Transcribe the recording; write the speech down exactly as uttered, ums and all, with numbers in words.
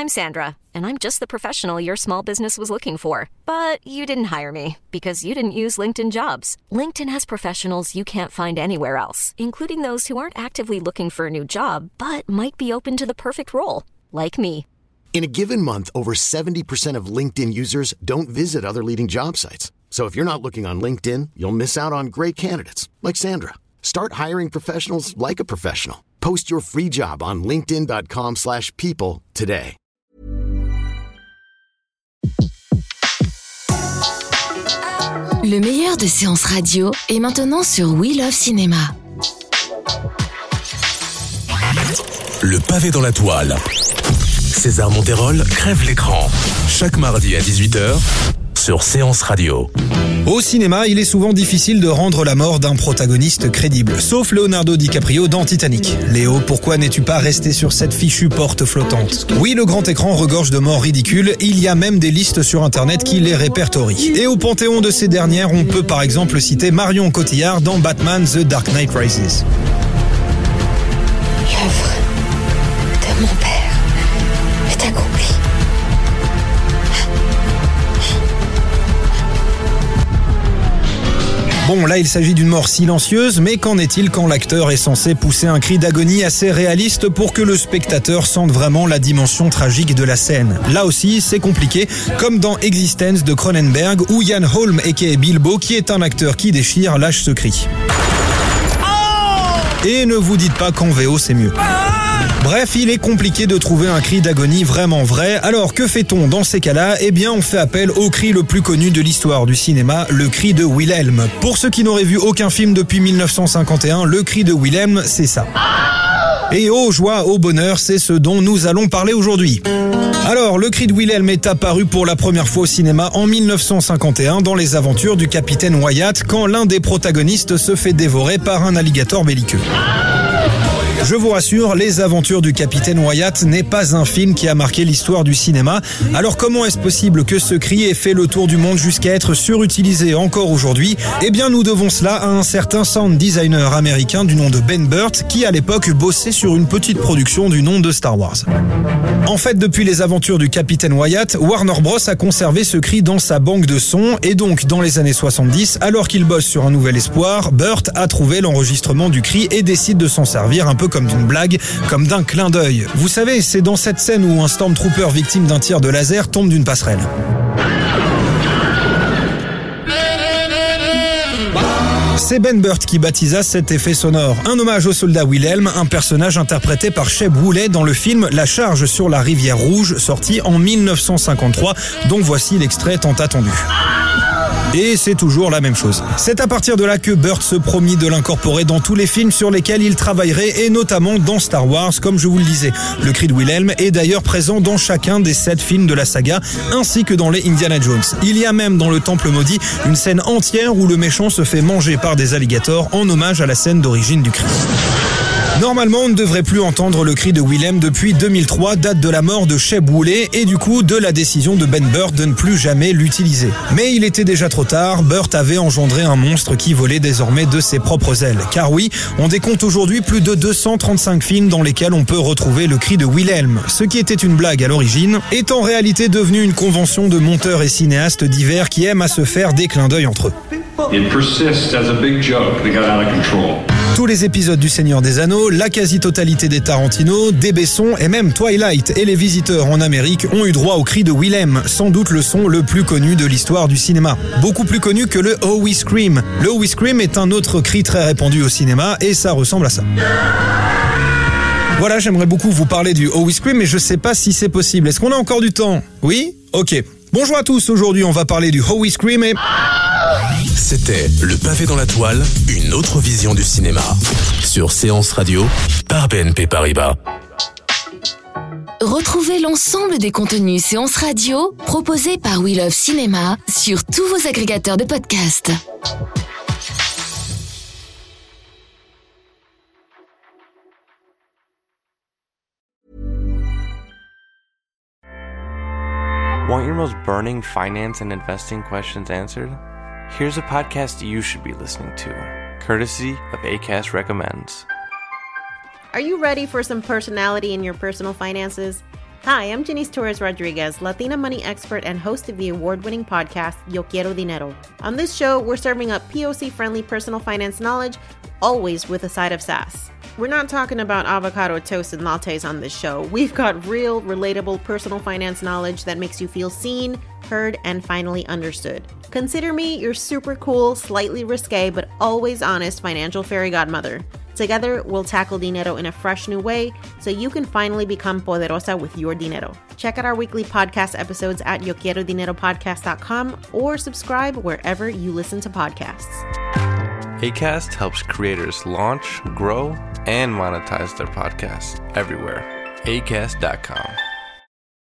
I'm Sandra, and I'm just the professional your small business was looking for. But you didn't hire me because you didn't use LinkedIn Jobs. LinkedIn has professionals you can't find anywhere else, including those who aren't actively looking for a new job, but might be open to the perfect role, like me. In a given month, over seventy percent of LinkedIn users don't visit other leading job sites. So if you're not looking on LinkedIn, you'll miss out on great candidates like Sandra. Start hiring professionals like a professional. Post your free job on linkedin.com slash people today. Le meilleur de séances radio est maintenant sur We Love Cinéma. Le pavé dans la toile. César Monterol crève l'écran. Chaque mardi à dix-huit heures sur Séance Radio. Au cinéma, il est souvent difficile de rendre la mort d'un protagoniste crédible, sauf Leonardo DiCaprio dans Titanic. Léo, pourquoi n'es-tu pas resté sur cette fichue porte flottante ? Oui, le grand écran regorge de morts ridicules, il y a même des listes sur internet qui les répertorient. Et au panthéon de ces dernières, on peut par exemple citer Marion Cotillard dans Batman The Dark Knight Rises. L'œuvre de mon père est accomplie. Bon, là, il s'agit d'une mort silencieuse, mais qu'en est-il quand l'acteur est censé pousser un cri d'agonie assez réaliste pour que le spectateur sente vraiment la dimension tragique de la scène ? Là aussi, c'est compliqué, comme dans Existence de Cronenberg, où Ian Holm, aka Bilbo, qui est un acteur qui déchire, lâche ce cri. Et ne vous dites pas qu'en V O c'est mieux. Bref, il est compliqué de trouver un cri d'agonie vraiment vrai. Alors que fait-on dans ces cas-là ? Eh bien, on fait appel au cri le plus connu de l'histoire du cinéma, le cri de Wilhelm. Pour ceux qui n'auraient vu aucun film depuis dix-neuf cent cinquante et un, le cri de Wilhelm, c'est ça. Et oh joie, oh bonheur, c'est ce dont nous allons parler aujourd'hui. Alors, le cri de Wilhelm est apparu pour la première fois au cinéma en dix-neuf cent cinquante et un dans les aventures du capitaine Wyatt, quand l'un des protagonistes se fait dévorer par un alligator belliqueux. Je vous rassure, Les Aventures du Capitaine Wyatt n'est pas un film qui a marqué l'histoire du cinéma. Alors comment est-ce possible que ce cri ait fait le tour du monde jusqu'à être surutilisé encore aujourd'hui ? Eh bien, nous devons cela à un certain sound designer américain du nom de Ben Burtt, qui à l'époque bossait sur une petite production du nom de Star Wars. En fait, depuis Les Aventures du Capitaine Wyatt, Warner Bros a conservé ce cri dans sa banque de sons, et donc dans les années soixante-dix, alors qu'il bosse sur Un Nouvel Espoir, Burtt a trouvé l'enregistrement du cri et décide de s'en servir un peu comme d'une blague, comme d'un clin d'œil. Vous savez, c'est dans cette scène où un Stormtrooper victime d'un tir de laser tombe d'une passerelle. C'est Ben Burtt qui baptisa cet effet sonore. Un hommage au soldat Wilhelm, un personnage interprété par Sheb Wooley dans le film La Charge sur la rivière Rouge, sorti en dix-neuf cent cinquante-trois, dont voici l'extrait tant attendu. Et c'est toujours la même chose. C'est à partir de là que Burtt se promit de l'incorporer dans tous les films sur lesquels il travaillerait, et notamment dans Star Wars, comme je vous le disais. Le cri de Wilhelm est d'ailleurs présent dans chacun des sept films de la saga, ainsi que dans les Indiana Jones. Il y a même dans le Temple Maudit une scène entière où le méchant se fait manger par des alligators en hommage à la scène d'origine du cri. Normalement, on ne devrait plus entendre le cri de Wilhelm depuis deux mille trois, date de la mort de Sheb Wooley, et du coup de la décision de Ben Burtt de ne plus jamais l'utiliser. Mais il était déjà trop tard, Burtt avait engendré un monstre qui volait désormais de ses propres ailes. Car oui, on décompte aujourd'hui plus de deux cent trente-cinq films dans lesquels on peut retrouver le cri de Wilhelm. Ce qui était une blague à l'origine est en réalité devenu une convention de monteurs et cinéastes divers qui aiment à se faire des clins d'œil entre eux. It persists as a big joke that got out of control. Tous les épisodes du Seigneur des Anneaux, la quasi-totalité des Tarantino, des Besson et même Twilight et Les Visiteurs en Amérique ont eu droit au cri de Wilhelm, sans doute le son le plus connu de l'histoire du cinéma. Beaucoup plus connu que le Oh We Scream. Le Oh We Scream est un autre cri très répandu au cinéma et ça ressemble à ça. Voilà, j'aimerais beaucoup vous parler du Oh We Scream, mais je sais pas si c'est possible. Est-ce qu'on a encore du temps ? Oui ? Ok. Bonjour à tous, aujourd'hui on va parler du Oh We Scream et... C'était Le Pavé dans la Toile, une autre vision du cinéma. Sur Séance Radio, par B N P Paribas. Retrouvez l'ensemble des contenus Séance Radio proposés par We Love Cinéma sur tous vos agrégateurs de podcasts. Want your most burning finance and investing questions answered? Here's a podcast you should be listening to, courtesy of Acast Recommends. Are you ready for some personality in your personal finances? Hi, I'm Janice Torres Rodriguez, Latina money expert and host of the award-winning podcast, Yo Quiero Dinero. On this show, we're serving up P O C-friendly personal finance knowledge, always with a side of sass. We're not talking about avocado toast and lattes on this show. We've got real, relatable personal finance knowledge that makes you feel seen, heard, and finally understood. Consider me your super cool, slightly risque, but always honest financial fairy godmother. Together, we'll tackle dinero in a fresh new way so you can finally become poderosa with your dinero. Check out our weekly podcast episodes at yo quiero dinero podcast dot com or subscribe wherever you listen to podcasts. Acast helps creators launch, grow, and monetize their podcasts everywhere. acast dot com.